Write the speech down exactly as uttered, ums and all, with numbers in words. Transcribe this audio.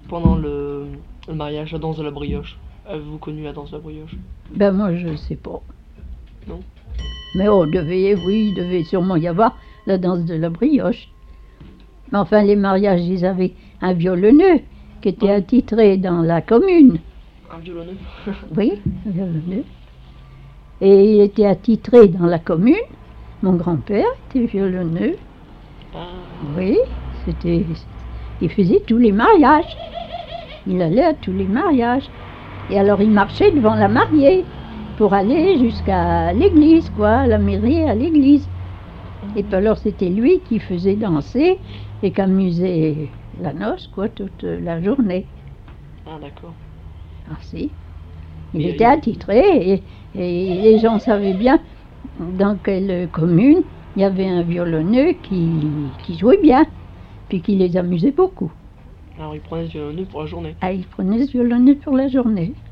pendant le, le mariage, la danse de la brioche. Avez-vous connu la danse de la brioche? Ben moi je sais pas. Non. Mais oh, devait, oui, il devait sûrement y avoir la danse de la brioche. Mais enfin, les mariages, ils avaient un violoneux qui était Ouais. attitré dans la commune. Un violonneux. Oui, un violoneux. Et il était attitré dans la commune. Mon grand-père était violonneux. Ah. Oui, c'était, il faisait tous les mariages. Il allait à tous les mariages. Et alors il marchait devant la mariée pour aller jusqu'à l'église, quoi, à la mairie, à l'église. Et puis alors c'était lui qui faisait danser et qui amusait la noce, quoi, toute la journée. Ah, d'accord. Ah si. Il Et était il- attitré et, et les gens savaient bien dans quelle commune il y avait un violonneux qui, qui jouait bien, puis qui les amusait beaucoup. Alors, il prenait ce violonneux pour la journée. Ah, il prenait ce violonneux pour la journée.